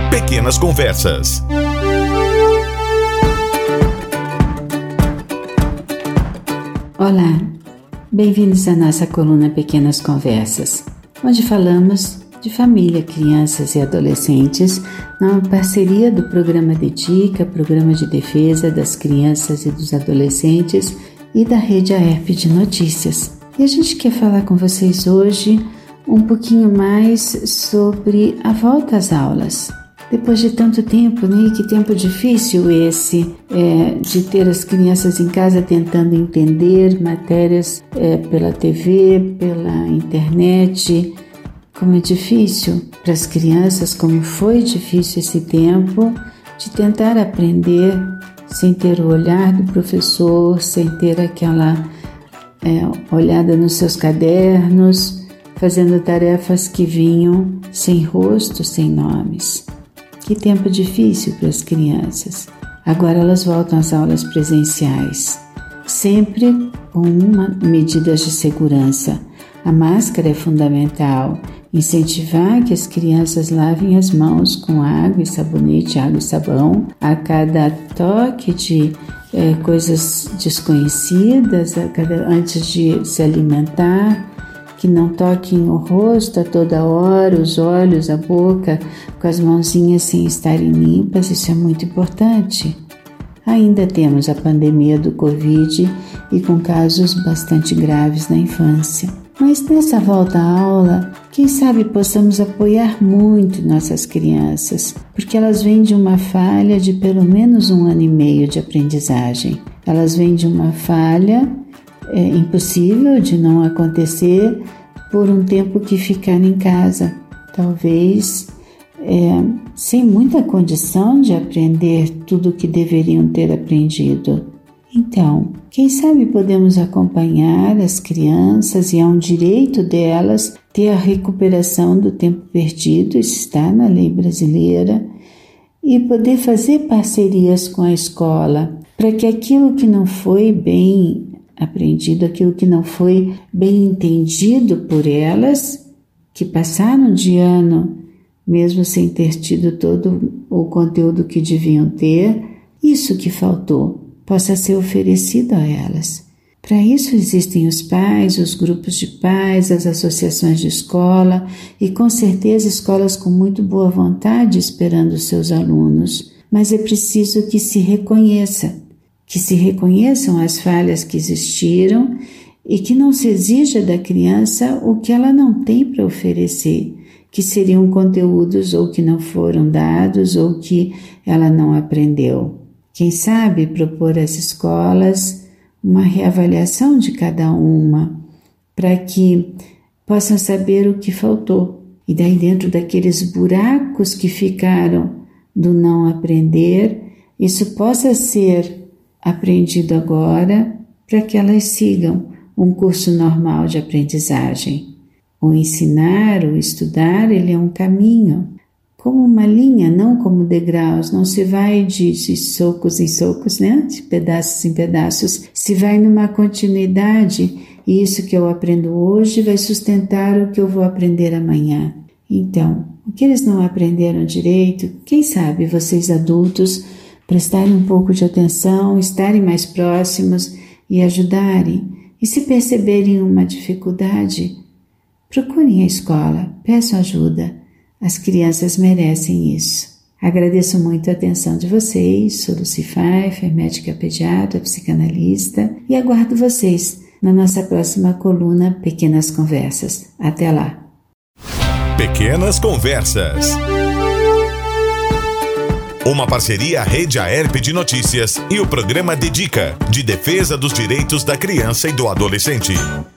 Pequenas Conversas. Olá, bem-vindos à nossa coluna Pequenas Conversas, onde falamos de família, crianças e adolescentes na parceria do Programa Dedica, Programa de Defesa das Crianças e dos Adolescentes e da Rede AERP de Notícias. E a gente quer falar com vocês hoje um pouquinho mais sobre a volta às aulas. Depois de tanto tempo, né? Que tempo difícil esse de ter as crianças em casa tentando entender matérias pela TV, pela internet. Como é difícil para as crianças, como foi difícil esse tempo de tentar aprender sem ter o olhar do professor, sem ter aquela olhada nos seus cadernos, fazendo tarefas que vinham sem rosto, sem nomes. Que tempo difícil para as crianças. Agora elas voltam às aulas presenciais, sempre com medidas de segurança. A máscara é fundamental. Incentivar que as crianças lavem as mãos com água e sabonete, água e sabão, a cada toque de coisas desconhecidas, antes de se alimentar, que não toquem o rosto a toda hora, os olhos, a boca, com as mãozinhas sem estarem limpas. Isso é muito importante. Ainda temos a pandemia do Covid e com casos bastante graves na infância. Mas nessa volta à aula, quem sabe possamos apoiar muito nossas crianças, porque elas vêm de uma falha de pelo menos 1 ano e meio de aprendizagem. Elas vêm de uma falha impossível de não acontecer por um tempo que ficaram em casa, talvez sem muita condição de aprender tudo o que deveriam ter aprendido. Então, quem sabe podemos acompanhar as crianças, e é um direito delas ter a recuperação do tempo perdido, isso está na lei brasileira, e poder fazer parcerias com a escola para que aquilo que não foi bem aprendido, aquilo que não foi bem entendido por elas, que passaram de ano mesmo sem ter tido todo o conteúdo que deviam ter, isso que faltou possa ser oferecido a elas. Para isso existem os pais, os grupos de pais, as associações de escola e com certeza escolas com muito boa vontade esperando os seus alunos, mas é preciso que se reconheçam as falhas que existiram e que não se exija da criança o que ela não tem para oferecer, que seriam conteúdos ou que não foram dados ou que ela não aprendeu. Quem sabe propor às escolas uma reavaliação de cada uma para que possam saber o que faltou. E daí dentro daqueles buracos que ficaram do não aprender, isso possa ser aprendido agora para que elas sigam um curso normal de aprendizagem. O ensinar, o estudar, ele é um caminho, como uma linha, não como degraus. Não se vai de socos em socos, né? De pedaços em pedaços. Se vai numa continuidade, e isso que eu aprendo hoje vai sustentar o que eu vou aprender amanhã. Então, o que eles não aprenderam direito, quem sabe vocês adultos prestarem um pouco de atenção, estarem mais próximos e ajudarem. E se perceberem uma dificuldade, procurem a escola, peçam ajuda. As crianças merecem isso. Agradeço muito a atenção de vocês. Sou Lucy Pfeiffer, médica pediatra, psicanalista, e aguardo vocês na nossa próxima coluna Pequenas Conversas. Até lá! Pequenas Conversas. Uma parceria Rede AERP de Notícias e o Programa Dedica, de Defesa dos Direitos da Criança e do Adolescente.